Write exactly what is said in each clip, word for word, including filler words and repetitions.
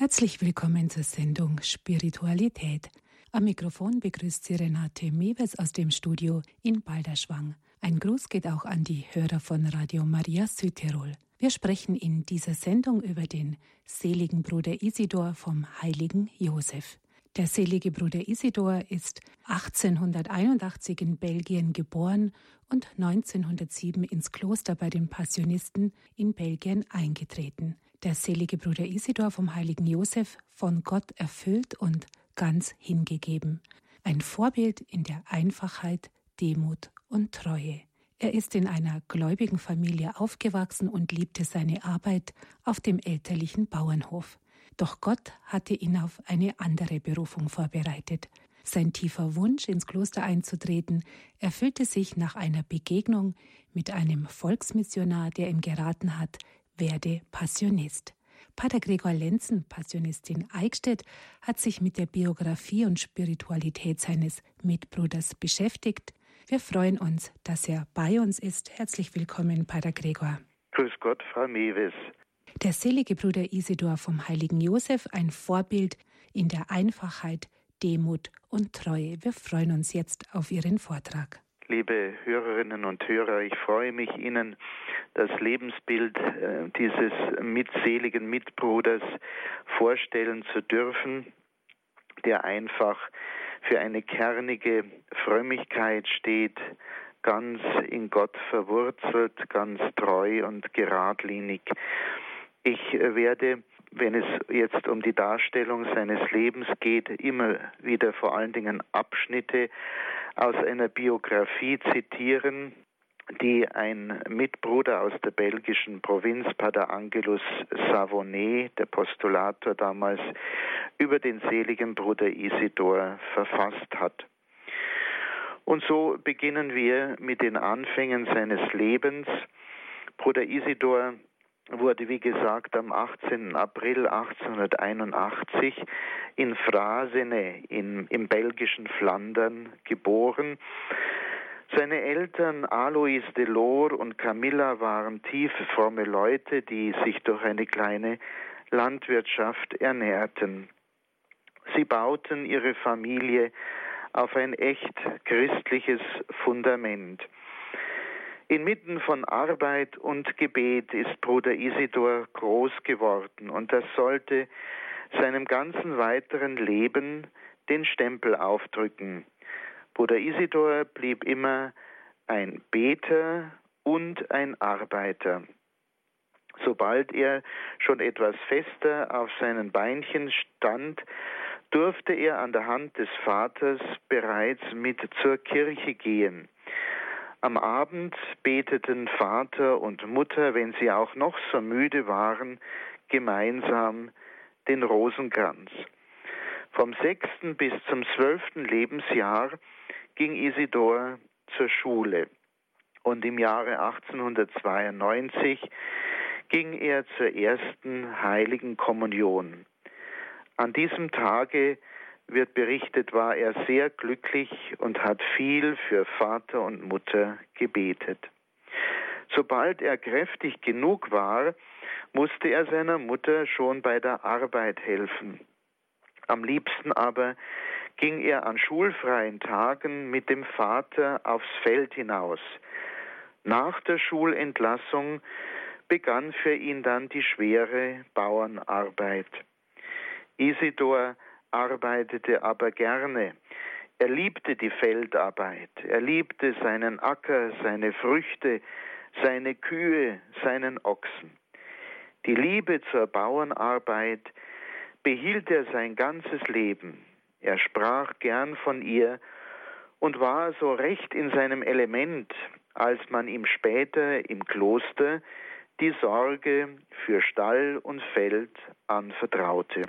Herzlich willkommen zur Sendung Spiritualität. Am Mikrofon begrüßt sie Renate Mewes aus dem Studio in Balderschwang. Ein Gruß geht auch an die Hörer von Radio Maria Südtirol. Wir sprechen in dieser Sendung über den seligen Bruder Isidor vom heiligen Josef. Der selige Bruder Isidor ist achtzehnhunderteinundachtzig in Belgien geboren und neunzehnhundertsieben ins Kloster bei den Passionisten in Belgien eingetreten. Der selige Bruder Isidor vom heiligen Josef, von Gott erfüllt und ganz hingegeben. Ein Vorbild in der Einfachheit, Demut und Treue. Er ist in einer gläubigen Familie aufgewachsen und liebte seine Arbeit auf dem elterlichen Bauernhof. Doch Gott hatte ihn auf eine andere Berufung vorbereitet. Sein tiefer Wunsch, ins Kloster einzutreten, erfüllte sich nach einer Begegnung mit einem Volksmissionar, der ihm geraten hat, werde Passionist. Pater Gregor Lenzen, Passionist in Eichstätt, hat sich mit der Biografie und Spiritualität seines Mitbruders beschäftigt. Wir freuen uns, dass er bei uns ist. Herzlich willkommen, Pater Gregor. Grüß Gott, Frau Mewes. Der selige Bruder Isidor vom heiligen Josef, ein Vorbild in der Einfachheit, Demut und Treue. Wir freuen uns jetzt auf Ihren Vortrag. Liebe Hörerinnen und Hörer, ich freue mich, Ihnen das Lebensbild äh, dieses mitseligen Mitbruders vorstellen zu dürfen, der einfach für eine kernige Frömmigkeit steht, ganz in Gott verwurzelt, ganz treu und geradlinig. Ich werde, wenn es jetzt um die Darstellung seines Lebens geht, immer wieder vor allen Dingen Abschnitte aus einer Biografie zitieren, die ein Mitbruder aus der belgischen Provinz, Pater Angelus Savonnet, der Postulator damals, über den seligen Bruder Isidor verfasst hat. Und so beginnen wir mit den Anfängen seines Lebens. Bruder Isidor wurde, wie gesagt, am achtzehnten April achtzehnhunderteinundachtzig in Frasene in, im belgischen Flandern geboren. Seine Eltern Alois Delors und Camilla waren tiefe, fromme Leute, die sich durch eine kleine Landwirtschaft ernährten. Sie bauten ihre Familie auf ein echt christliches Fundament. Inmitten von Arbeit und Gebet ist Bruder Isidor groß geworden und das sollte seinem ganzen weiteren Leben den Stempel aufdrücken. Bruder Isidor blieb immer ein Beter und ein Arbeiter. Sobald er schon etwas fester auf seinen Beinchen stand, durfte er an der Hand des Vaters bereits mit zur Kirche gehen. Am Abend beteten Vater und Mutter, wenn sie auch noch so müde waren, gemeinsam den Rosenkranz. Vom sechsten bis zum zwölften Lebensjahr ging Isidor zur Schule und im Jahre achtzehnhundertzweiundneunzig ging er zur ersten Heiligen Kommunion. An diesem Tage wird berichtet, war er sehr glücklich und hat viel für Vater und Mutter gebetet. Sobald er kräftig genug war, musste er seiner Mutter schon bei der Arbeit helfen. Am liebsten aber ging er an schulfreien Tagen mit dem Vater aufs Feld hinaus. Nach der Schulentlassung begann für ihn dann die schwere Bauernarbeit. Isidor arbeitete aber gerne. Er liebte die Feldarbeit. Er liebte seinen Acker, seine Früchte, seine Kühe, seinen Ochsen. Die Liebe zur Bauernarbeit behielt er sein ganzes Leben. Er sprach gern von ihr und war so recht in seinem Element, als man ihm später im Kloster die Sorge für Stall und Feld anvertraute.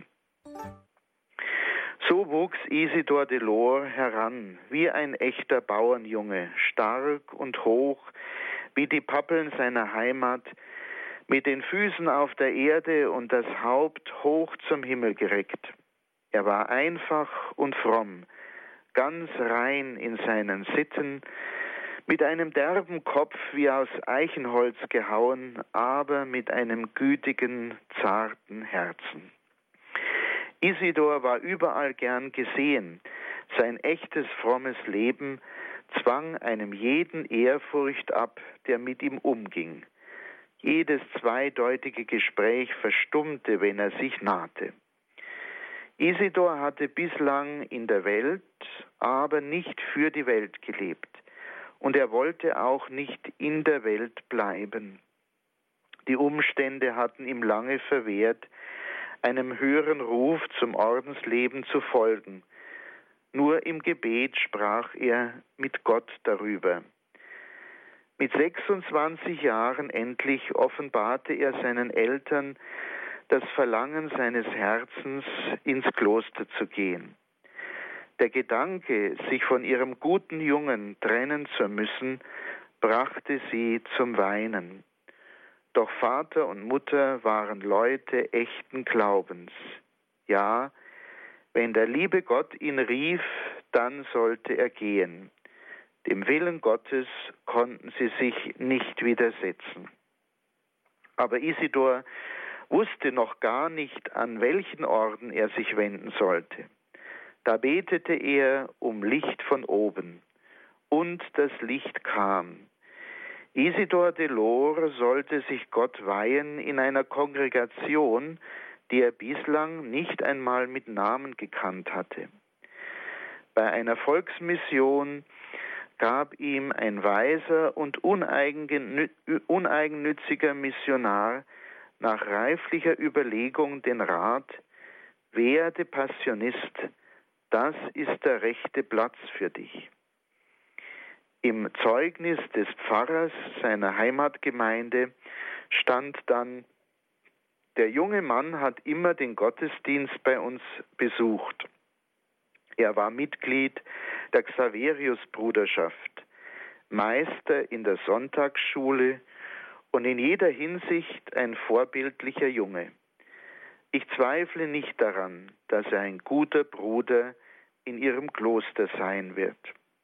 So wuchs Isidor Delors heran, wie ein echter Bauernjunge, stark und hoch, wie die Pappeln seiner Heimat, mit den Füßen auf der Erde und das Haupt hoch zum Himmel gereckt. Er war einfach und fromm, ganz rein in seinen Sitten, mit einem derben Kopf wie aus Eichenholz gehauen, aber mit einem gütigen, zarten Herzen. Isidor war überall gern gesehen. Sein echtes, frommes Leben zwang einem jeden Ehrfurcht ab, der mit ihm umging. Jedes zweideutige Gespräch verstummte, wenn er sich nahte. Isidor hatte bislang in der Welt, aber nicht für die Welt gelebt. Und er wollte auch nicht in der Welt bleiben. Die Umstände hatten ihm lange verwehrt, einem höheren Ruf zum Ordensleben zu folgen. Nur im Gebet sprach er mit Gott darüber. Mit sechsundzwanzig Jahren endlich offenbarte er seinen Eltern das Verlangen seines Herzens, ins Kloster zu gehen. Der Gedanke, sich von ihrem guten Jungen trennen zu müssen, brachte sie zum Weinen. Doch Vater und Mutter waren Leute echten Glaubens. Ja, wenn der liebe Gott ihn rief, dann sollte er gehen. Dem Willen Gottes konnten sie sich nicht widersetzen. Aber Isidor wusste noch gar nicht, an welchen Orden er sich wenden sollte. Da betete er um Licht von oben, und das Licht kam. Isidor de Lor sollte sich Gott weihen in einer Kongregation, die er bislang nicht einmal mit Namen gekannt hatte. Bei einer Volksmission gab ihm ein weiser und uneigennütziger Missionar nach reiflicher Überlegung den Rat: werde Passionist, das ist der rechte Platz für dich. Im Zeugnis des Pfarrers seiner Heimatgemeinde stand dann: Der junge Mann hat immer den Gottesdienst bei uns besucht. Er war Mitglied der Xaverius-Bruderschaft, Meister in der Sonntagsschule und in jeder Hinsicht ein vorbildlicher Junge. Ich zweifle nicht daran, dass er ein guter Bruder in ihrem Kloster sein wird.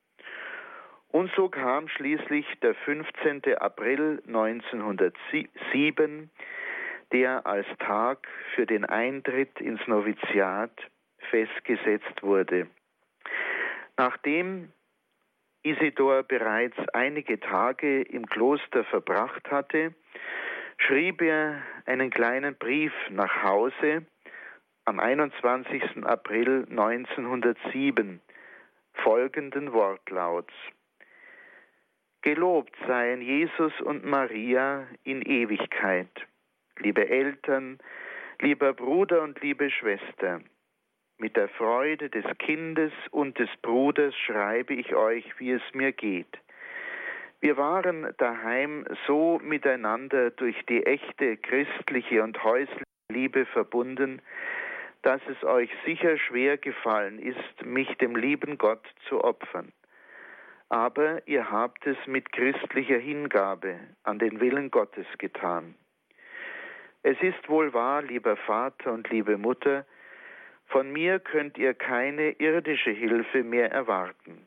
Und so kam schließlich der fünfzehnten April neunzehnhundertsieben, der als Tag für den Eintritt ins Noviziat festgesetzt wurde. Nachdem Isidor bereits einige Tage im Kloster verbracht hatte, schrieb er einen kleinen Brief nach Hause am einundzwanzigsten April neunzehnhundertsieben, folgenden Wortlauts: Gelobt seien Jesus und Maria in Ewigkeit. Liebe Eltern, lieber Bruder und liebe Schwester, mit der Freude des Kindes und des Bruders schreibe ich euch, wie es mir geht. Wir waren daheim so miteinander durch die echte christliche und häusliche Liebe verbunden, dass es euch sicher schwer gefallen ist, mich dem lieben Gott zu opfern. Aber ihr habt es mit christlicher Hingabe an den Willen Gottes getan. Es ist wohl wahr, lieber Vater und liebe Mutter, von mir könnt ihr keine irdische Hilfe mehr erwarten.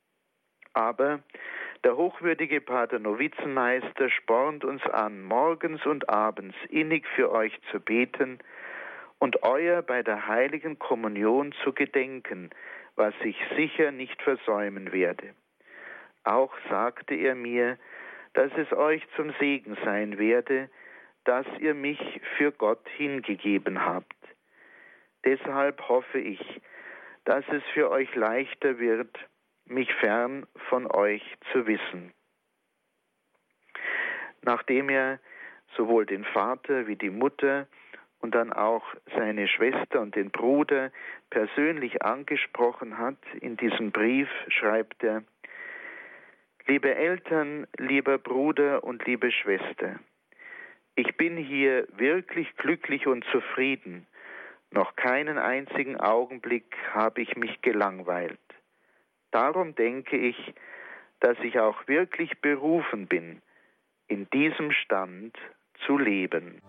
Aber der hochwürdige Pater Novizenmeister spornt uns an, morgens und abends innig für euch zu beten und euer bei der heiligen Kommunion zu gedenken, was ich sicher nicht versäumen werde. Auch sagte er mir, dass es euch zum Segen sein werde, dass ihr mich für Gott hingegeben habt. Deshalb hoffe ich, dass es für euch leichter wird, mich fern von euch zu wissen. Nachdem er sowohl den Vater wie die Mutter und dann auch seine Schwester und den Bruder persönlich angesprochen hat, in diesem Brief schreibt er: Liebe Eltern, lieber Bruder und liebe Schwester, ich bin hier wirklich glücklich und zufrieden. Noch keinen einzigen Augenblick habe ich mich gelangweilt. Darum denke ich, dass ich auch wirklich berufen bin, in diesem Stand zu leben.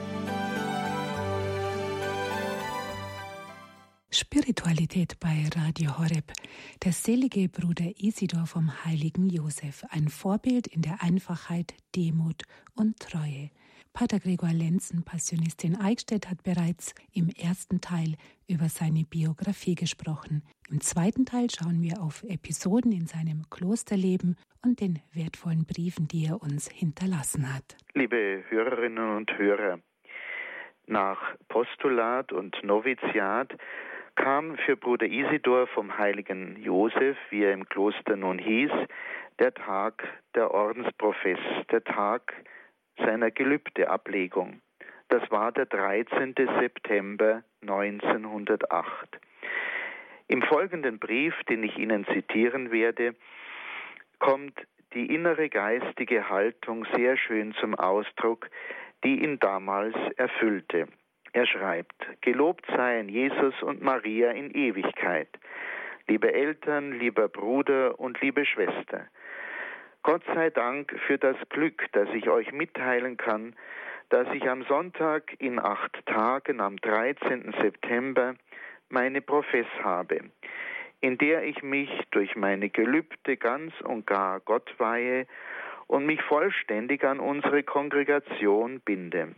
Spiritualität bei Radio Horeb. Der selige Bruder Isidor vom heiligen Josef, ein Vorbild in der Einfachheit, Demut und Treue. Pater Gregor Lenzen, Passionist in Eichstätt, hat bereits im ersten Teil über seine Biografie gesprochen. Im zweiten Teil schauen wir auf Episoden in seinem Klosterleben und den wertvollen Briefen, die er uns hinterlassen hat. Liebe Hörerinnen und Hörer, nach Postulat und Noviziat kam für Bruder Isidor vom heiligen Josef, wie er im Kloster nun hieß, der Tag der Ordensprofess, der Tag seiner Gelübdeablegung. Das war der dreizehnte September neunzehnhundertacht. Im folgenden Brief, den ich Ihnen zitieren werde, kommt die innere geistige Haltung sehr schön zum Ausdruck, die ihn damals erfüllte. Er schreibt: Gelobt seien Jesus und Maria in Ewigkeit. Liebe Eltern, lieber Bruder und liebe Schwester, Gott sei Dank für das Glück, das ich euch mitteilen kann, dass ich am Sonntag in acht Tagen, am dreizehnten September, meine Profess habe, in der ich mich durch meine Gelübde ganz und gar Gott weihe und mich vollständig an unsere Kongregation binde.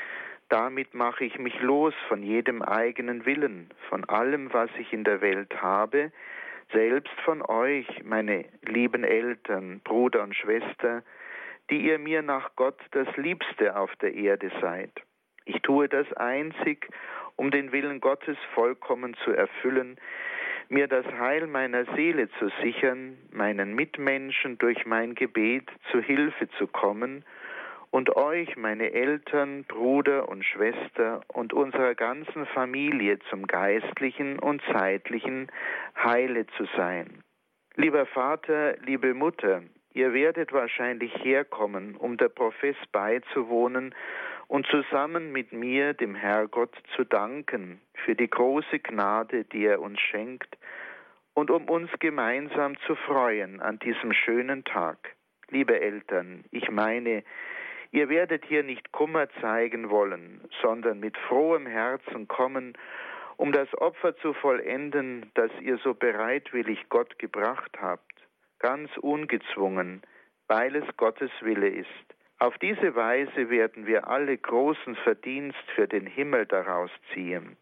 Damit mache ich mich los von jedem eigenen Willen, von allem, was ich in der Welt habe, selbst von euch, meine lieben Eltern, Bruder und Schwester, die ihr mir nach Gott das Liebste auf der Erde seid. Ich tue das einzig, um den Willen Gottes vollkommen zu erfüllen, mir das Heil meiner Seele zu sichern, meinen Mitmenschen durch mein Gebet zu Hilfe zu kommen und euch, meine Eltern, Bruder und Schwester und unserer ganzen Familie zum geistlichen und zeitlichen Heile zu sein. Lieber Vater, liebe Mutter, ihr werdet wahrscheinlich herkommen, um der Profess beizuwohnen und zusammen mit mir dem Herrgott zu danken für die große Gnade, die er uns schenkt, und um uns gemeinsam zu freuen an diesem schönen Tag. Liebe Eltern, ich meine, ihr werdet hier nicht Kummer zeigen wollen, sondern mit frohem Herzen kommen, um das Opfer zu vollenden, das ihr so bereitwillig Gott gebracht habt, ganz ungezwungen, weil es Gottes Wille ist. Auf diese Weise werden wir alle großen Verdienst für den Himmel daraus ziehen.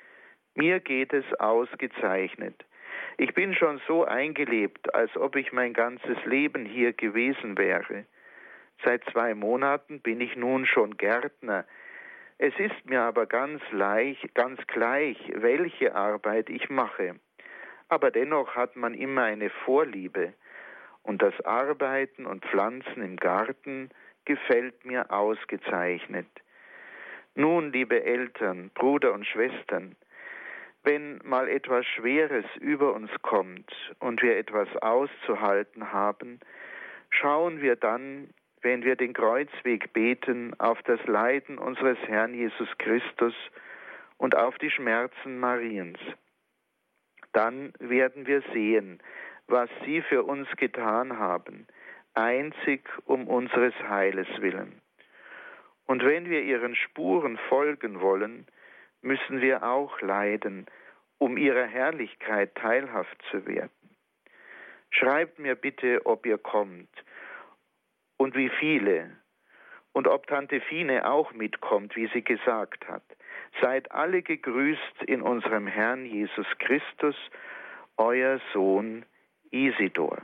Mir geht es ausgezeichnet. Ich bin schon so eingelebt, als ob ich mein ganzes Leben hier gewesen wäre. Seit zwei Monaten bin ich nun schon Gärtner. Es ist mir aber ganz leicht, ganz gleich, welche Arbeit ich mache. Aber dennoch hat man immer eine Vorliebe. Und das Arbeiten und Pflanzen im Garten gefällt mir ausgezeichnet. Nun, liebe Eltern, Bruder und Schwestern, wenn mal etwas Schweres über uns kommt und wir etwas auszuhalten haben, schauen wir dann, wenn wir den Kreuzweg beten, auf das Leiden unseres Herrn Jesus Christus und auf die Schmerzen Mariens. Dann werden wir sehen, was sie für uns getan haben, einzig um unseres Heiles willen. Und wenn wir ihren Spuren folgen wollen, müssen wir auch leiden, um ihrer Herrlichkeit teilhaft zu werden. Schreibt mir bitte, ob ihr kommt und wie viele und ob Tante Fine auch mitkommt, wie sie gesagt hat. Seid alle gegrüßt in unserem Herrn Jesus Christus, euer Sohn Isidor.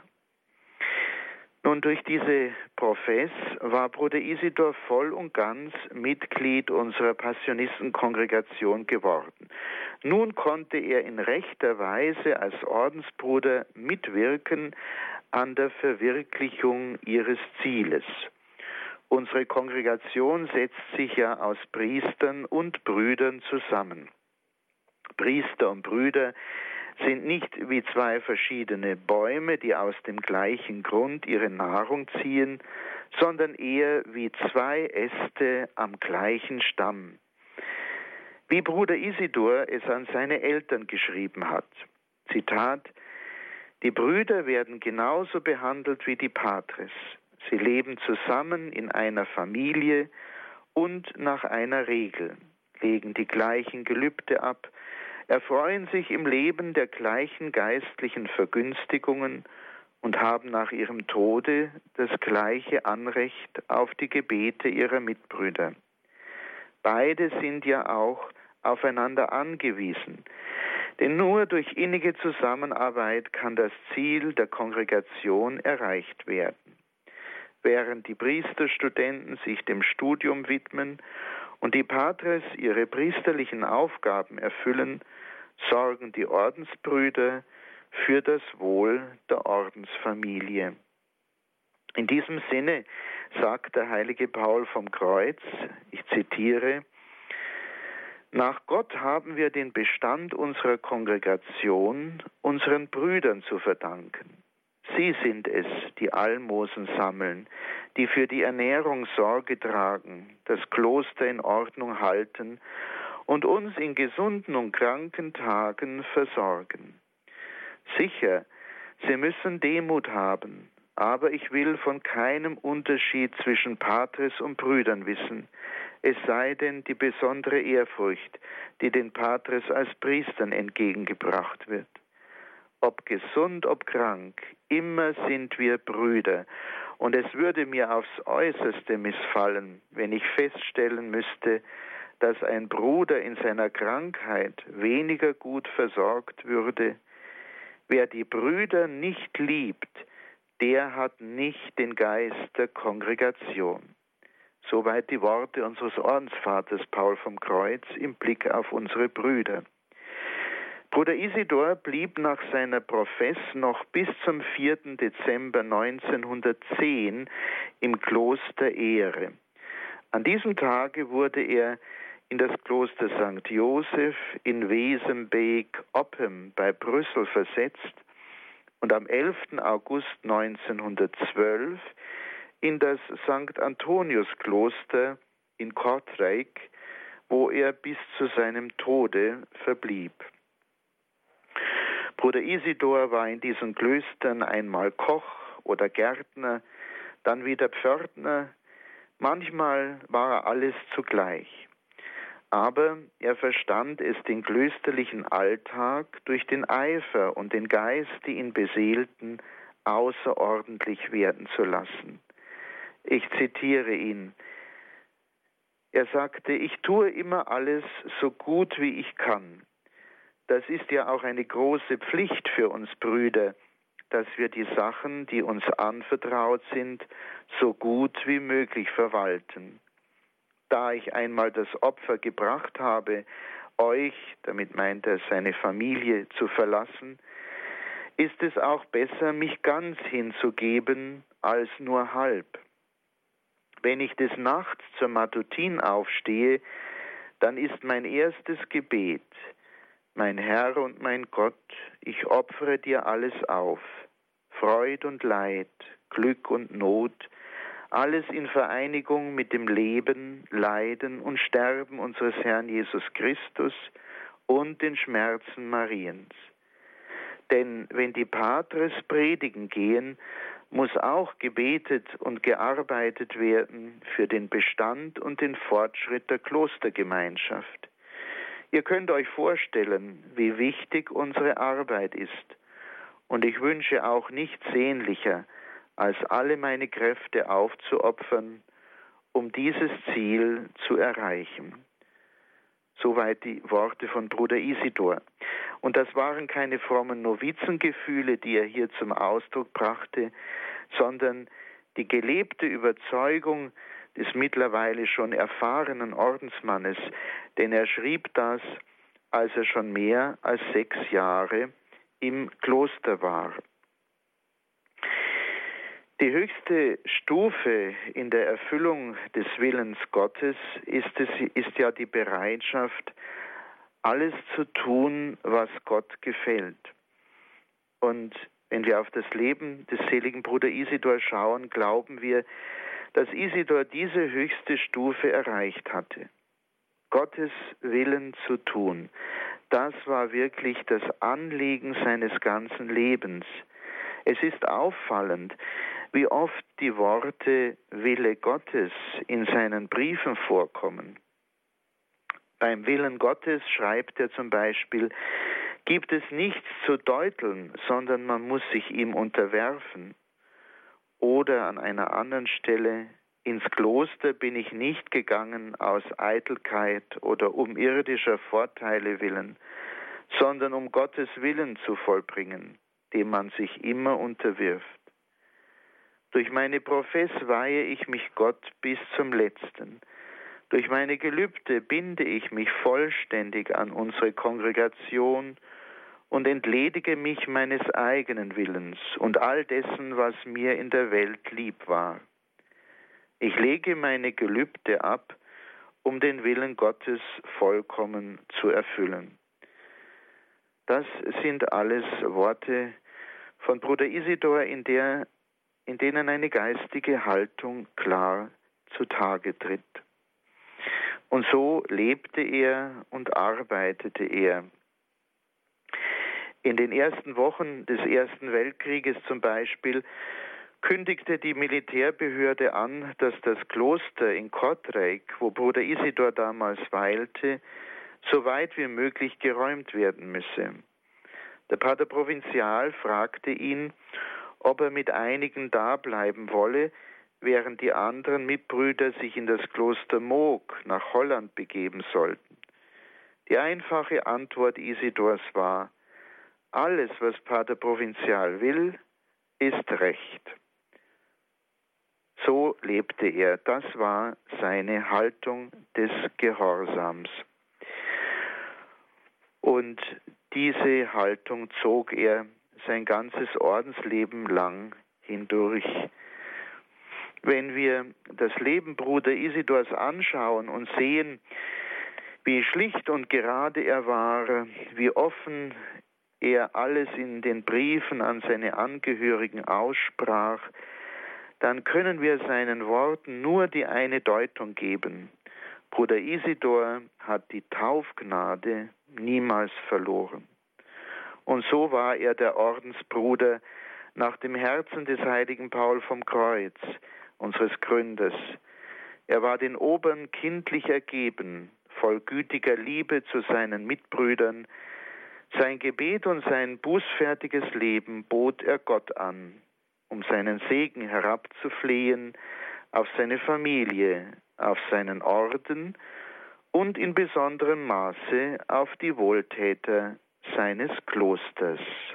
Nun, durch diese Profess war Bruder Isidor voll und ganz Mitglied unserer Passionistenkongregation geworden. Nun konnte er in rechter Weise als Ordensbruder mitwirken an der Verwirklichung ihres Zieles. Unsere Kongregation setzt sich ja aus Priestern und Brüdern zusammen. Priester und Brüder sind nicht wie zwei verschiedene Bäume, die aus dem gleichen Grund ihre Nahrung ziehen, sondern eher wie zwei Äste am gleichen Stamm. Wie Bruder Isidor es an seine Eltern geschrieben hat. Zitat: Die Brüder werden genauso behandelt wie die Patres. Sie leben zusammen in einer Familie und nach einer Regel, legen die gleichen Gelübde ab, erfreuen sich im Leben der gleichen geistlichen Vergünstigungen und haben nach ihrem Tode das gleiche Anrecht auf die Gebete ihrer Mitbrüder. Beide sind ja auch aufeinander angewiesen, denn nur durch innige Zusammenarbeit kann das Ziel der Kongregation erreicht werden. Während die Priesterstudenten sich dem Studium widmen und die Patres ihre priesterlichen Aufgaben erfüllen, sorgen die Ordensbrüder für das Wohl der Ordensfamilie. In diesem Sinne sagt der heilige Paul vom Kreuz, ich zitiere, nach Gott haben wir den Bestand unserer Kongregation unseren Brüdern zu verdanken. Sie sind es, die Almosen sammeln, die für die Ernährung Sorge tragen, das Kloster in Ordnung halten und uns in gesunden und kranken Tagen versorgen. Sicher, sie müssen Demut haben, aber ich will von keinem Unterschied zwischen Patres und Brüdern wissen, es sei denn die besondere Ehrfurcht, die den Patres als Priestern entgegengebracht wird. Ob gesund, ob krank, immer sind wir Brüder, und es würde mir aufs Äußerste missfallen, wenn ich feststellen müsste, dass ein Bruder in seiner Krankheit weniger gut versorgt würde. Wer die Brüder nicht liebt, der hat nicht den Geist der Kongregation. Soweit die Worte unseres Ordensvaters Paul vom Kreuz im Blick auf unsere Brüder. Bruder Isidor blieb nach seiner Profess noch bis zum vierten Dezember neunzehnhundertzehn im Kloster Ehre. An diesem Tage wurde er in das Kloster Sankt Joseph in Wesenbeek-Oppem bei Brüssel versetzt und am elften August neunzehnhundertzwölf in das Sankt Antonius-Kloster in Kortrijk, wo er bis zu seinem Tode verblieb. Bruder Isidor war in diesen Klöstern einmal Koch oder Gärtner, dann wieder Pförtner, manchmal war er alles zugleich. Aber er verstand es, den klösterlichen Alltag durch den Eifer und den Geist, die ihn beseelten, außerordentlich werden zu lassen. Ich zitiere ihn. Er sagte, ich tue immer alles so gut wie ich kann. Das ist ja auch eine große Pflicht für uns Brüder, dass wir die Sachen, die uns anvertraut sind, so gut wie möglich verwalten. Da ich einmal das Opfer gebracht habe, euch, damit meint er seine Familie, zu verlassen, ist es auch besser, mich ganz hinzugeben, als nur halb. Wenn ich des Nachts zur Matutin aufstehe, dann ist mein erstes Gebet: Mein Herr und mein Gott, ich opfere dir alles auf, Freud und Leid, Glück und Not, alles in Vereinigung mit dem Leben, Leiden und Sterben unseres Herrn Jesus Christus und den Schmerzen Mariens. Denn wenn die Patres predigen gehen, muss auch gebetet und gearbeitet werden für den Bestand und den Fortschritt der Klostergemeinschaft. Ihr könnt euch vorstellen, wie wichtig unsere Arbeit ist. Und ich wünsche auch nichts sehnlicher, als alle meine Kräfte aufzuopfern, um dieses Ziel zu erreichen. Soweit die Worte von Bruder Isidor. Und das waren keine frommen Novizengefühle, die er hier zum Ausdruck brachte, sondern die gelebte Überzeugung des mittlerweile schon erfahrenen Ordensmannes, denn er schrieb das, als er schon mehr als sechs Jahre im Kloster war. Die höchste Stufe in der Erfüllung des Willens Gottes ist, es, ist ja die Bereitschaft, alles zu tun, was Gott gefällt. Und wenn wir auf das Leben des seligen Bruder Isidor schauen, glauben wir, dass Isidor diese höchste Stufe erreicht hatte. Gottes Willen zu tun, das war wirklich das Anliegen seines ganzen Lebens. Es ist auffallend, wie oft die Worte Wille Gottes in seinen Briefen vorkommen. Beim Willen Gottes schreibt er zum Beispiel: gibt es nichts zu deuteln, sondern man muss sich ihm unterwerfen. Oder an einer anderen Stelle, ins Kloster bin ich nicht gegangen aus Eitelkeit oder um irdischer Vorteile willen, sondern um Gottes Willen zu vollbringen, dem man sich immer unterwirft. Durch meine Profess weihe ich mich Gott bis zum Letzten. Durch meine Gelübde binde ich mich vollständig an unsere Kongregation und entledige mich meines eigenen Willens und all dessen, was mir in der Welt lieb war. Ich lege meine Gelübde ab, um den Willen Gottes vollkommen zu erfüllen. Das sind alles Worte von Bruder Isidor, in, der, in denen eine geistige Haltung klar zutage tritt. Und so lebte er und arbeitete er. In den ersten Wochen des Ersten Weltkrieges zum Beispiel kündigte die Militärbehörde an, dass das Kloster in Kortrijk, wo Bruder Isidor damals weilte, so weit wie möglich geräumt werden müsse. Der Pater Provinzial fragte ihn, ob er mit einigen dableiben wolle, während die anderen Mitbrüder sich in das Kloster Moog nach Holland begeben sollten. Die einfache Antwort Isidors war: Alles, was Pater Provinzial will, ist recht. So lebte er. Das war seine Haltung des Gehorsams. Und diese Haltung zog er sein ganzes Ordensleben lang hindurch. Wenn wir das Leben Bruder Isidors anschauen und sehen, wie schlicht und gerade er war, wie offen er alles in den Briefen an seine Angehörigen aussprach, dann können wir seinen Worten nur die eine Deutung geben. Bruder Isidor hat die Taufgnade niemals verloren. Und so war er der Ordensbruder nach dem Herzen des heiligen Paul vom Kreuz, unseres Gründers. Er war den Obern kindlich ergeben, voll gütiger Liebe zu seinen Mitbrüdern. Sein Gebet und sein bußfertiges Leben bot er Gott an, um seinen Segen herabzuflehen auf seine Familie, auf seinen Orden und in besonderem Maße auf die Wohltäter seines Klosters.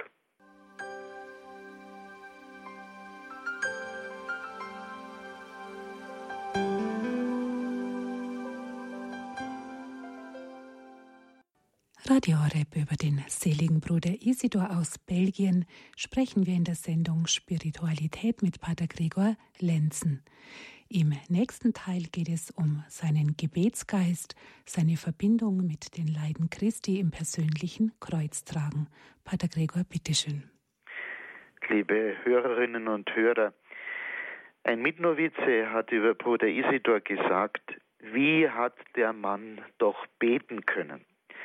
Radio Horeb über den seligen Bruder Isidor aus Belgien sprechen wir in der Sendung Spiritualität mit Pater Gregor Lenzen. Im nächsten Teil geht es um seinen Gebetsgeist, seine Verbindung mit den Leiden Christi im persönlichen Kreuztragen. Pater Gregor, bitteschön. Liebe Hörerinnen und Hörer, ein Mitnovize hat über Bruder Isidor gesagt, wie hat der Mann doch beten können?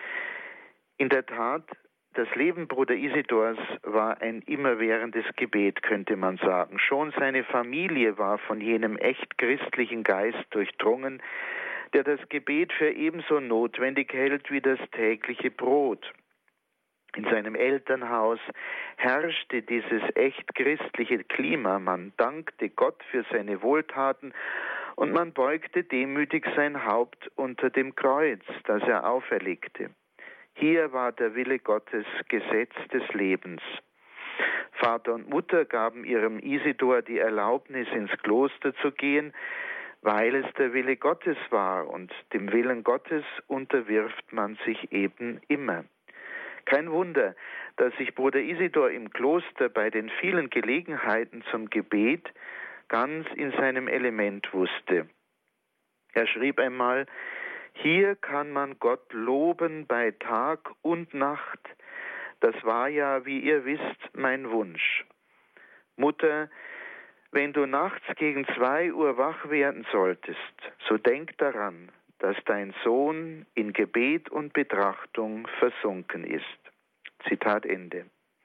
In der Tat, das Leben Bruder Isidors war ein immerwährendes Gebet, könnte man sagen. Schon seine Familie war von jenem echt christlichen Geist durchdrungen, der das Gebet für ebenso notwendig hält wie das tägliche Brot. In seinem Elternhaus herrschte dieses echt christliche Klima. Man dankte Gott für seine Wohltaten und man beugte demütig sein Haupt unter dem Kreuz, das er auferlegte. Hier war der Wille Gottes Gesetz des Lebens. Vater und Mutter gaben ihrem Isidor die Erlaubnis, ins Kloster zu gehen, weil es der Wille Gottes war, und dem Willen Gottes unterwirft man sich eben immer. Kein Wunder, dass sich Bruder Isidor im Kloster bei den vielen Gelegenheiten zum Gebet ganz in seinem Element wusste. Er schrieb einmal: Hier kann man Gott loben bei Tag und Nacht. Das war ja, wie ihr wisst, mein Wunsch. Mutter, wenn du nachts gegen zwei Uhr wach werden solltest, so denk daran, dass dein Sohn in Gebet und Betrachtung versunken ist. Zitat Ende.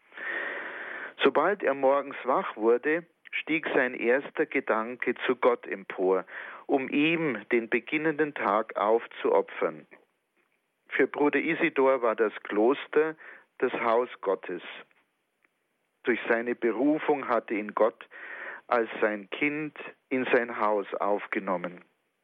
Sobald er morgens wach wurde, stieg sein erster Gedanke zu Gott empor, um ihm den beginnenden Tag aufzuopfern. Für Bruder Isidor war das Kloster das Haus Gottes. Durch seine Berufung hatte ihn Gott als sein Kind in sein Haus aufgenommen.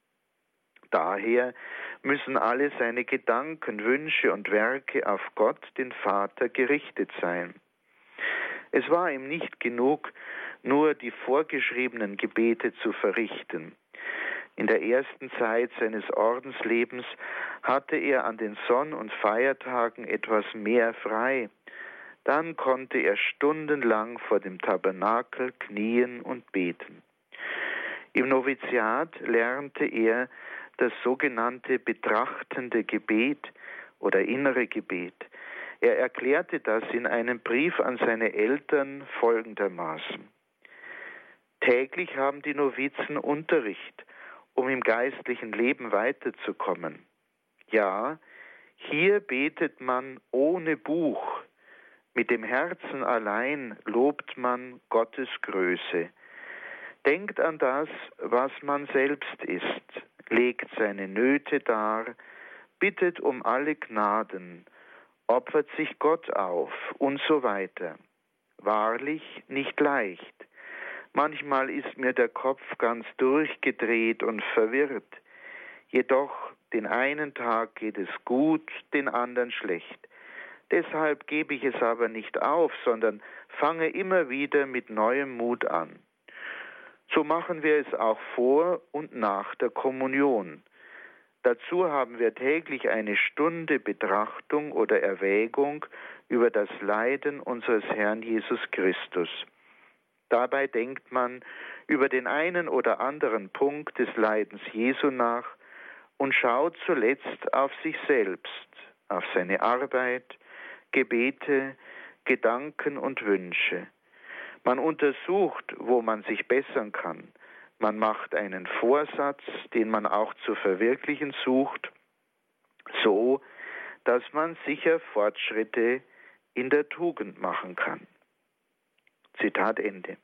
Daher müssen alle seine Gedanken, Wünsche und Werke auf Gott, den Vater, gerichtet sein. Es war ihm nicht genug, nur die vorgeschriebenen Gebete zu verrichten. In der ersten Zeit seines Ordenslebens hatte er an den Sonn- und Feiertagen etwas mehr frei. Dann konnte er stundenlang vor dem Tabernakel knien und beten. Im Noviziat lernte er das sogenannte betrachtende Gebet oder innere Gebet. Er erklärte das in einem Brief an seine Eltern folgendermaßen: Täglich haben die Novizen Unterricht, um im geistlichen Leben weiterzukommen. Ja, hier betet man ohne Buch. Mit dem Herzen allein lobt man Gottes Größe. Denkt an das, was man selbst ist, legt seine Nöte dar, bittet um alle Gnaden, opfert sich Gott auf und so weiter. Wahrlich nicht leicht. Manchmal ist mir der Kopf ganz durchgedreht und verwirrt. Jedoch den einen Tag geht es gut, den anderen schlecht. Deshalb gebe ich es aber nicht auf, sondern fange immer wieder mit neuem Mut an. So machen wir es auch vor und nach der Kommunion. Dazu haben wir täglich eine Stunde Betrachtung oder Erwägung über das Leiden unseres Herrn Jesus Christus. Dabei denkt man über den einen oder anderen Punkt des Leidens Jesu nach und schaut zuletzt auf sich selbst, auf seine Arbeit, Gebete, Gedanken und Wünsche. Man untersucht, wo man sich bessern kann. Man macht einen Vorsatz, den man auch zu verwirklichen sucht, so, dass man sicher Fortschritte in der Tugend machen kann. Zitat Ende.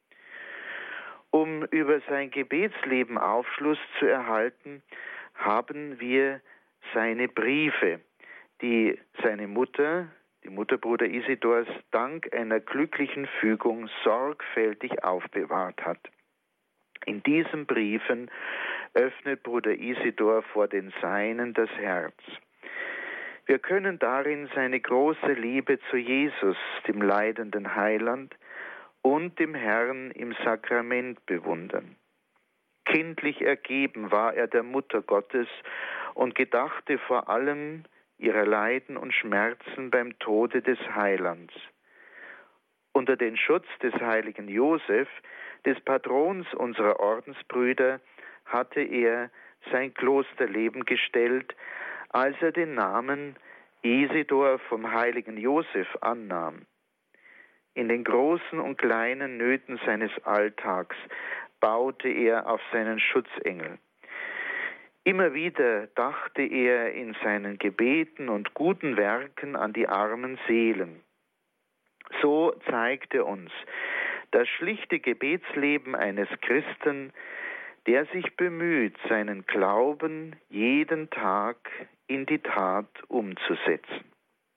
Um über sein Gebetsleben Aufschluss zu erhalten, haben wir seine Briefe, die seine Mutter, die Mutter Bruder Isidors, dank einer glücklichen Fügung sorgfältig aufbewahrt hat. In diesen Briefen öffnet Bruder Isidor vor den Seinen das Herz. Wir können darin seine große Liebe zu Jesus, dem leidenden Heiland, und dem Herrn im Sakrament bewundern. Kindlich ergeben war er der Mutter Gottes und gedachte vor allem ihrer Leiden und Schmerzen beim Tode des Heilands. Unter den Schutz des heiligen Josef, des Patrons unserer Ordensbrüder, hatte er sein Klosterleben gestellt, als er den Namen Isidor vom heiligen Josef annahm. In den großen und kleinen Nöten seines Alltags baute er auf seinen Schutzengel. Immer wieder dachte er in seinen Gebeten und guten Werken an die armen Seelen. So zeigte uns das schlichte Gebetsleben eines Christen, der sich bemüht, seinen Glauben jeden Tag in die Tat umzusetzen.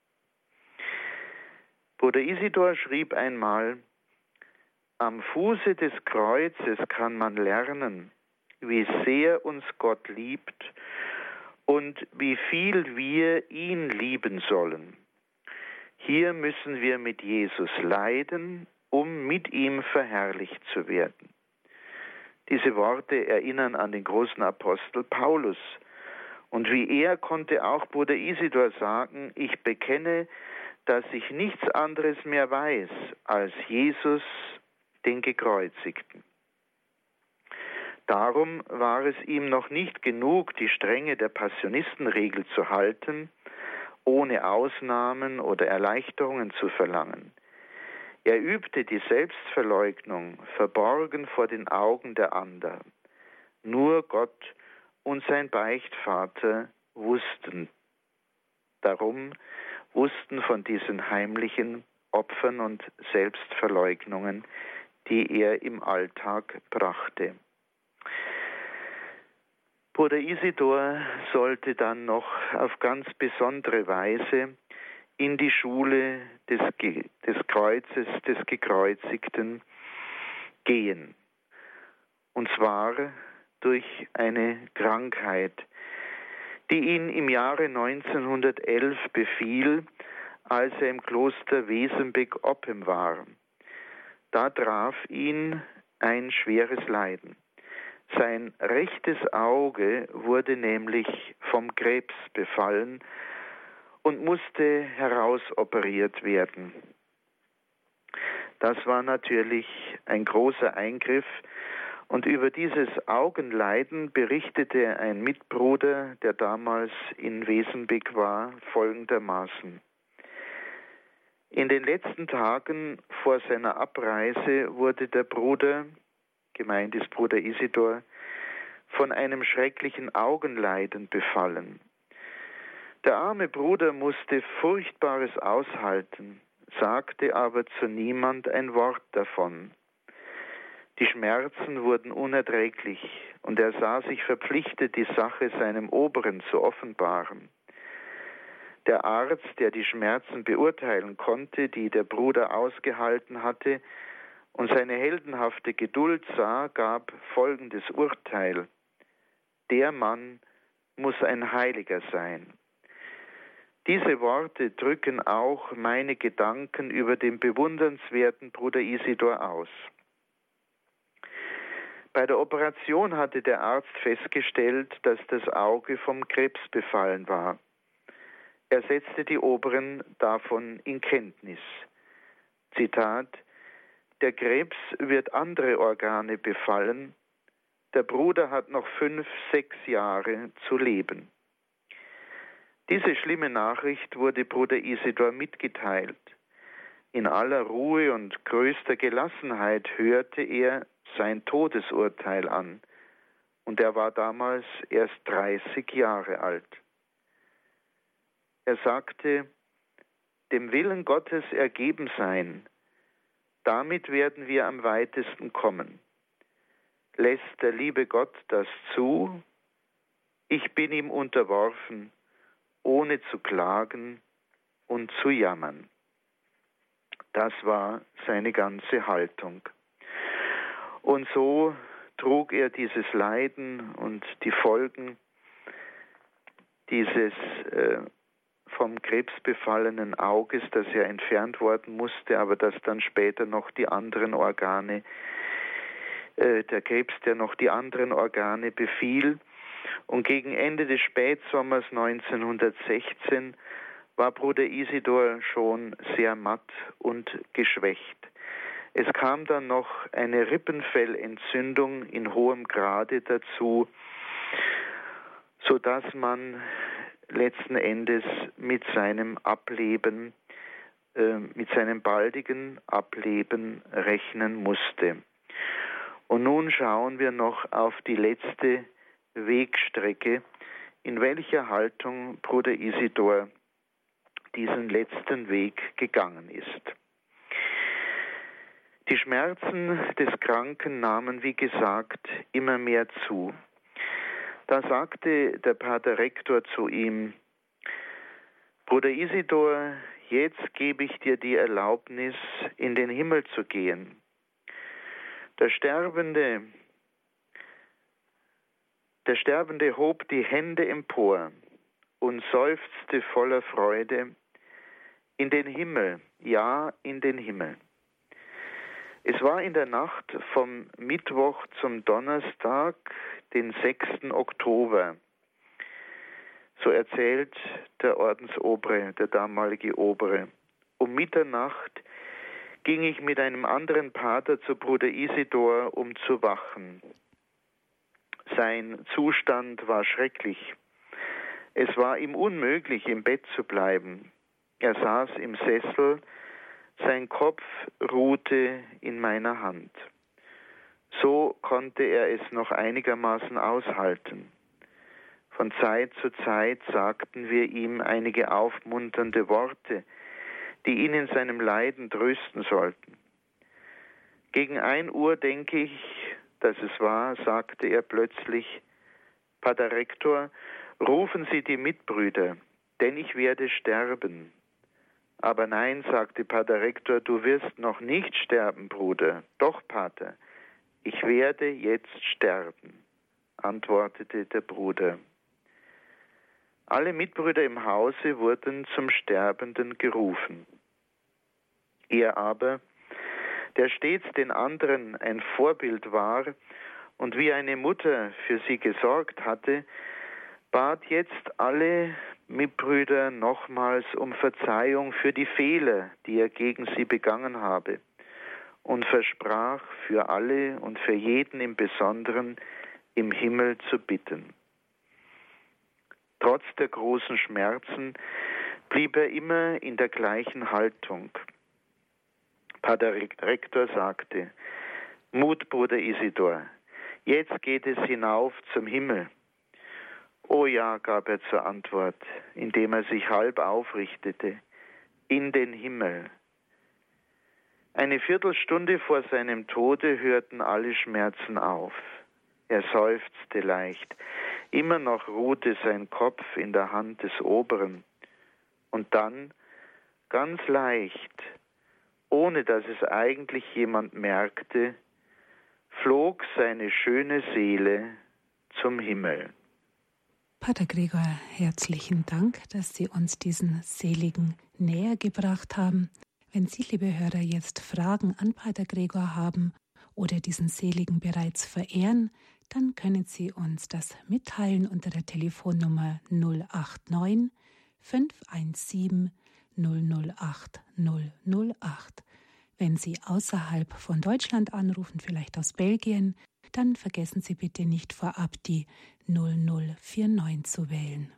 Bruder Isidor schrieb einmal: Am Fuße des Kreuzes kann man lernen, wie sehr uns Gott liebt und wie viel wir ihn lieben sollen. Hier müssen wir mit Jesus leiden, um mit ihm verherrlicht zu werden. Diese Worte erinnern an den großen Apostel Paulus. Und wie er konnte auch Bruder Isidor sagen: Ich bekenne, dass ich nichts anderes mehr weiß als Jesus, den Gekreuzigten. Darum war es ihm noch nicht genug, die Strenge der Passionistenregel zu halten, ohne Ausnahmen oder Erleichterungen zu verlangen. Er übte die Selbstverleugnung, verborgen vor den Augen der anderen. Nur Gott und sein Beichtvater wussten darum, wussten von diesen heimlichen Opfern und Selbstverleugnungen, die er im Alltag brachte. Bruder Isidor sollte dann noch auf ganz besondere Weise in die Schule des, des Kreuzes, des Gekreuzigten gehen. Und zwar durch eine Krankheit, die ihn im Jahre neunzehnhundertelf befiel, als er im Kloster Wesenbeck-Oppem war. Da traf ihn ein schweres Leiden. Sein rechtes Auge wurde nämlich vom Krebs befallen und musste herausoperiert werden. Das war natürlich ein großer Eingriff, und über dieses Augenleiden berichtete ein Mitbruder, der damals in Wesenbeck war, folgendermaßen: In den letzten Tagen vor seiner Abreise wurde der Bruder, gemeint ist Bruder Isidor, von einem schrecklichen Augenleiden befallen. Der arme Bruder musste Furchtbares aushalten, sagte aber zu niemand ein Wort davon. Die Schmerzen wurden unerträglich, und er sah sich verpflichtet, die Sache seinem Oberen zu offenbaren. Der Arzt, der die Schmerzen beurteilen konnte, die der Bruder ausgehalten hatte, und seine heldenhafte Geduld sah, gab folgendes Urteil: Der Mann muss ein Heiliger sein. Diese Worte drücken auch meine Gedanken über den bewundernswerten Bruder Isidor aus. Bei der Operation hatte der Arzt festgestellt, dass das Auge vom Krebs befallen war. Er setzte die Oberen davon in Kenntnis. Zitat: Der Krebs wird andere Organe befallen. Der Bruder hat noch fünf, sechs Jahre zu leben. Diese schlimme Nachricht wurde Bruder Isidor mitgeteilt. In aller Ruhe und größter Gelassenheit hörte er sein Todesurteil an, und er war damals erst dreißig Jahre alt. Er sagte: Dem Willen Gottes ergeben sein, damit werden wir am weitesten kommen. Lässt der liebe Gott das zu? Ich bin ihm unterworfen, ohne zu klagen und zu jammern. Das war seine ganze Haltung. Und so trug er dieses Leiden und die Folgen dieses äh, vom Krebs befallenen Auges, das ja entfernt worden musste, aber das dann später noch die anderen Organe, äh, der Krebs, der noch die anderen Organe befiel. Und gegen Ende des Spätsommers neunzehnhundertsechzehn war Bruder Isidor schon sehr matt und geschwächt. Es kam dann noch eine Rippenfellentzündung in hohem Grade dazu, sodass man letzten Endes mit seinem Ableben, äh, mit seinem baldigen Ableben rechnen musste. Und nun schauen wir noch auf die letzte Wegstrecke, in welcher Haltung Bruder Isidor diesen letzten Weg gegangen ist. Die Schmerzen des Kranken nahmen, wie gesagt, immer mehr zu. Da sagte der Pater Rektor zu ihm: Bruder Isidor, jetzt gebe ich dir die Erlaubnis, in den Himmel zu gehen. Der Sterbende, der Sterbende hob die Hände empor und seufzte voller Freude: In den Himmel, ja, in den Himmel. Es war in der Nacht vom Mittwoch zum Donnerstag, den sechsten Oktober. So erzählt der Ordensobere, der damalige Obere. Um Mitternacht ging ich mit einem anderen Pater zu Bruder Isidor, um zu wachen. Sein Zustand war schrecklich. Es war ihm unmöglich, im Bett zu bleiben. Er saß im Sessel, sein Kopf ruhte in meiner Hand. So konnte er es noch einigermaßen aushalten. Von Zeit zu Zeit sagten wir ihm einige aufmunternde Worte, die ihn in seinem Leiden trösten sollten. Gegen ein Uhr, denke ich, dass es war, sagte er plötzlich: Pater Rektor, rufen Sie die Mitbrüder, denn ich werde sterben. Aber nein, sagte Pater Rektor, du wirst noch nicht sterben, Bruder. Doch, Pater, ich werde jetzt sterben, antwortete der Bruder. Alle Mitbrüder im Hause wurden zum Sterbenden gerufen. Er aber, der stets den anderen ein Vorbild war und wie eine Mutter für sie gesorgt hatte, bat jetzt alle Mitbrüder nochmals um Verzeihung für die Fehler, die er gegen sie begangen habe, und versprach für alle und für jeden im Besonderen im Himmel zu bitten. Trotz der großen Schmerzen blieb er immer in der gleichen Haltung. Pater Rektor sagte: Mut, Bruder Isidor, jetzt geht es hinauf zum Himmel. Oh ja, gab er zur Antwort, indem er sich halb aufrichtete, in den Himmel. Eine Viertelstunde vor seinem Tode hörten alle Schmerzen auf. Er seufzte leicht. Immer noch ruhte sein Kopf in der Hand des Oberen. Und dann, ganz leicht, ohne dass es eigentlich jemand merkte, flog seine schöne Seele zum Himmel. Pater Gregor, herzlichen Dank, dass Sie uns diesen Seligen näher gebracht haben. Wenn Sie, liebe Hörer, jetzt Fragen an Pater Gregor haben oder diesen Seligen bereits verehren, dann können Sie uns das mitteilen unter der Telefonnummer null acht neun, fünf eins sieben, null null acht, null null acht. Wenn Sie außerhalb von Deutschland anrufen, vielleicht aus Belgien, dann vergessen Sie bitte nicht vorab die null null vier neun zu wählen.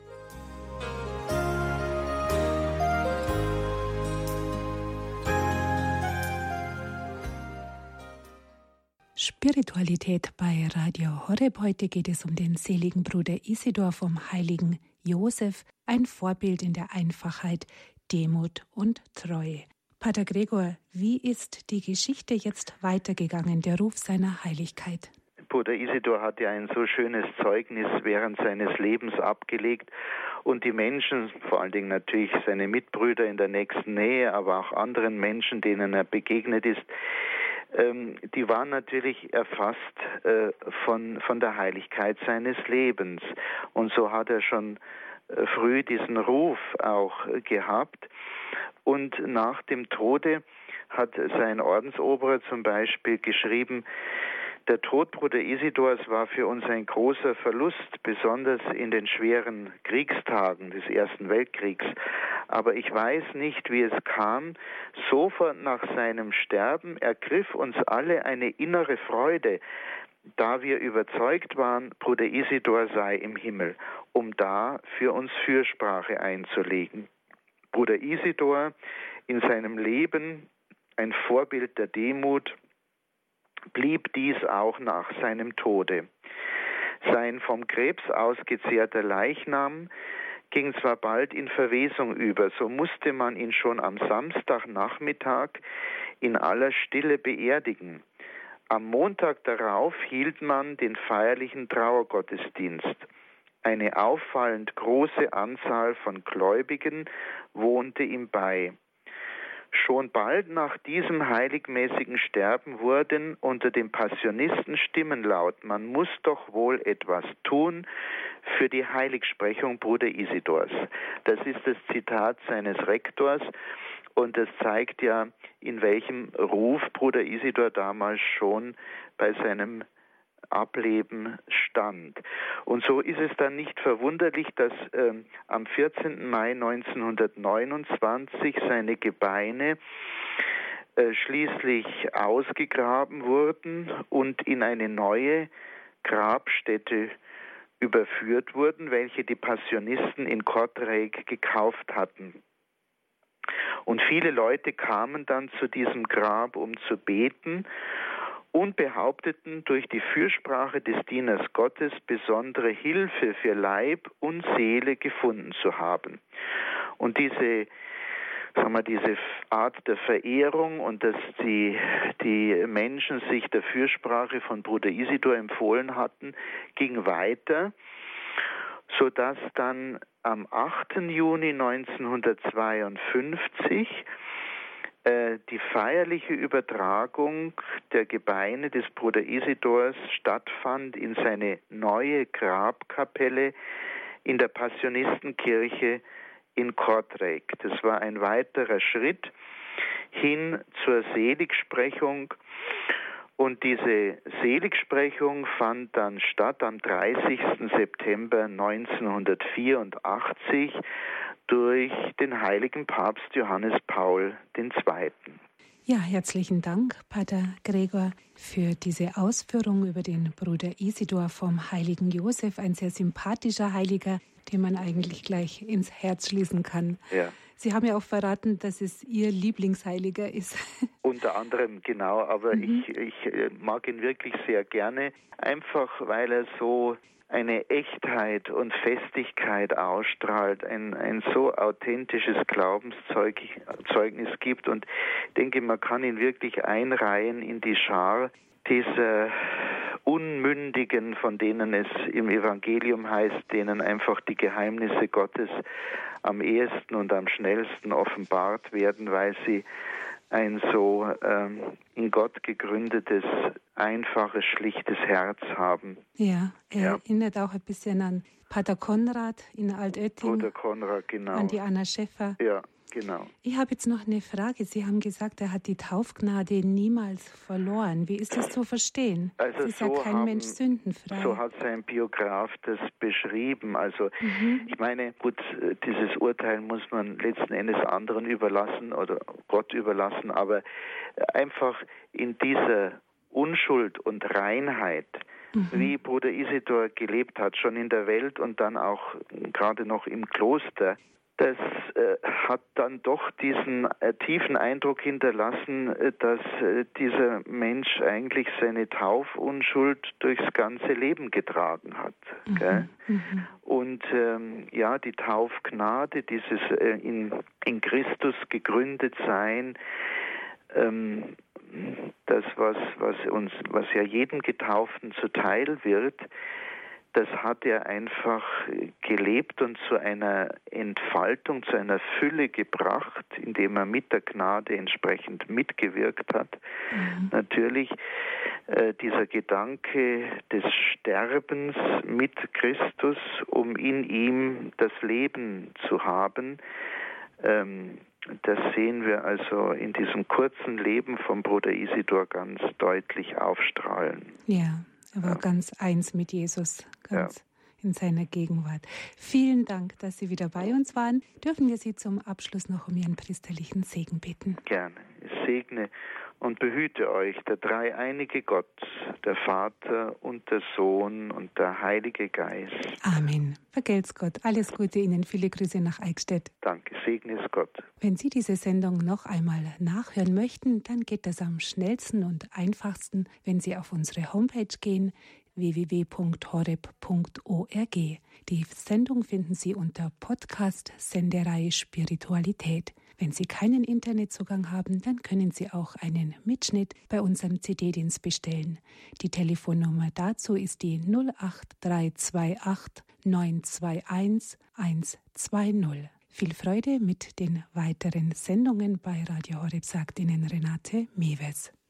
Spiritualität bei Radio Horeb. Heute geht es um den seligen Bruder Isidor vom heiligen Josef, ein Vorbild in der Einfachheit, Demut und Treue. Pater Gregor, wie ist die Geschichte jetzt weitergegangen, der Ruf seiner Heiligkeit? Bruder Isidor hatte ein so schönes Zeugnis während seines Lebens abgelegt und die Menschen, vor allen Dingen natürlich seine Mitbrüder in der nächsten Nähe, aber auch anderen Menschen, denen er begegnet ist, ähm, die waren natürlich erfasst äh, von, von der Heiligkeit seines Lebens. Und so hat er schon äh, früh diesen Ruf auch äh, gehabt. Und nach dem Tode hat sein Ordensoberer zum Beispiel geschrieben: Der Tod Bruder Isidors war für uns ein großer Verlust, besonders in den schweren Kriegstagen des Ersten Weltkriegs. Aber ich weiß nicht, wie es kam. Sofort nach seinem Sterben ergriff uns alle eine innere Freude, da wir überzeugt waren, Bruder Isidor sei im Himmel, um da für uns Fürsprache einzulegen. Bruder Isidor, in seinem Leben ein Vorbild der Demut, blieb dies auch nach seinem Tode. Sein vom Krebs ausgezehrter Leichnam ging zwar bald in Verwesung über, so musste man ihn schon am Samstagnachmittag in aller Stille beerdigen. Am Montag darauf hielt man den feierlichen Trauergottesdienst. Eine auffallend große Anzahl von Gläubigen wohnte ihm bei. Schon bald nach diesem heiligmäßigen Sterben wurden unter den Passionisten Stimmen laut: Man muss doch wohl etwas tun für die Heiligsprechung Bruder Isidors. Das ist das Zitat seines Rektors und das zeigt ja, in welchem Ruf Bruder Isidor damals schon bei seinem Ableben stand. Und so ist es dann nicht verwunderlich, dass ähm, am vierzehnten Mai neunzehnhundertneunundzwanzig seine Gebeine äh, schließlich ausgegraben wurden und in eine neue Grabstätte überführt wurden, welche die Passionisten in Kortrijk gekauft hatten. Und viele Leute kamen dann zu diesem Grab, um zu beten, und behaupteten, durch die Fürsprache des Dieners Gottes besondere Hilfe für Leib und Seele gefunden zu haben. Und diese, sagen wir, diese Art der Verehrung und dass die, die Menschen sich der Fürsprache von Bruder Isidor empfohlen hatten, ging weiter. sodass dann am achten Juni neunzehnhundertzweiundfünfzig äh, die feierliche Übertragung der Gebeine des Bruder Isidors stattfand in seine neue Grabkapelle in der Passionistenkirche in Kortrijk. Das war ein weiterer Schritt hin zur Seligsprechung. Und diese Seligsprechung fand dann statt am dreißigsten September neunzehnhundertvierundachtzig durch den heiligen Papst Johannes Paul der Zweite. Ja, herzlichen Dank, Pater Gregor, für diese Ausführung über den Bruder Isidor vom heiligen Josef, ein sehr sympathischer Heiliger, den man eigentlich gleich ins Herz schließen kann. Ja. Sie haben ja auch verraten, dass es Ihr Lieblingsheiliger ist. Unter anderem, genau, aber Mhm. ich, ich mag ihn wirklich sehr gerne, einfach weil er so eine Echtheit und Festigkeit ausstrahlt, ein, ein so authentisches Glaubenszeugnis gibt, und ich denke, man kann ihn wirklich einreihen in die Schar dieser Unmündigen, von denen es im Evangelium heißt, denen einfach die Geheimnisse Gottes am ehesten und am schnellsten offenbart werden, weil sie ein so ähm, in Gott gegründetes, einfaches, schlichtes Herz haben. Ja, er Ja. erinnert auch ein bisschen an Pater Konrad in Altötting, Bruder Konrad, genau. an die Anna Schäffer. Ja, genau. Ich habe jetzt noch eine Frage. Sie haben gesagt, er hat die Taufgnade niemals verloren. Wie ist das zu verstehen? Also es ist ja so kein haben- Mensch sündenfrei. So hat sein Biograf das beschrieben. Also Mhm. ich meine, gut, äh, dieses Urteil muss man letzten Endes anderen überlassen oder Gott überlassen, aber einfach in dieser Unschuld und Reinheit, Mhm. wie Bruder Isidor gelebt hat, schon in der Welt und dann auch gerade noch im Kloster, das äh, hat dann doch diesen äh, tiefen Eindruck hinterlassen, äh, dass äh, dieser Mensch eigentlich seine Taufunschuld durchs ganze Leben getragen hat. Mhm. Gell? Mhm. Und ähm, ja, die Taufgnade, dieses äh, in, in Christus gegründet sein, ähm, das, was, was uns, was ja jedem Getauften zuteil wird, das hat er einfach gelebt und zu einer Entfaltung, zu einer Fülle gebracht, indem er mit der Gnade entsprechend mitgewirkt hat. Mhm. Natürlich äh, dieser Gedanke des Sterbens mit Christus, um in ihm das Leben zu haben, ähm, das sehen wir also in diesem kurzen Leben vom Bruder Isidor ganz deutlich aufstrahlen. Ja, er war Ja. ganz eins mit Jesus, ganz in seiner Gegenwart. Vielen Dank, dass Sie wieder bei uns waren. Dürfen wir Sie zum Abschluss noch um Ihren priesterlichen Segen bitten? Gerne. Ich segne und behüte euch der dreieinige Gott, der Vater und der Sohn und der Heilige Geist. Amen. Vergelt's Gott. Alles Gute Ihnen. Viele Grüße nach Eichstätt. Danke. Segne es Gott. Wenn Sie diese Sendung noch einmal nachhören möchten, dann geht das am schnellsten und einfachsten, wenn Sie auf unsere Homepage gehen, w w w punkt horeb punkt org. Die Sendung finden Sie unter Podcast Sendereihe Spiritualität. Wenn Sie keinen Internetzugang haben, dann können Sie auch einen Mitschnitt bei unserem C D-Dienst bestellen. Die Telefonnummer dazu ist die null acht drei zwei acht neun zwei eins eins zwei null. Viel Freude mit den weiteren Sendungen bei Radio Horeb, sagt Ihnen Renate Mewes.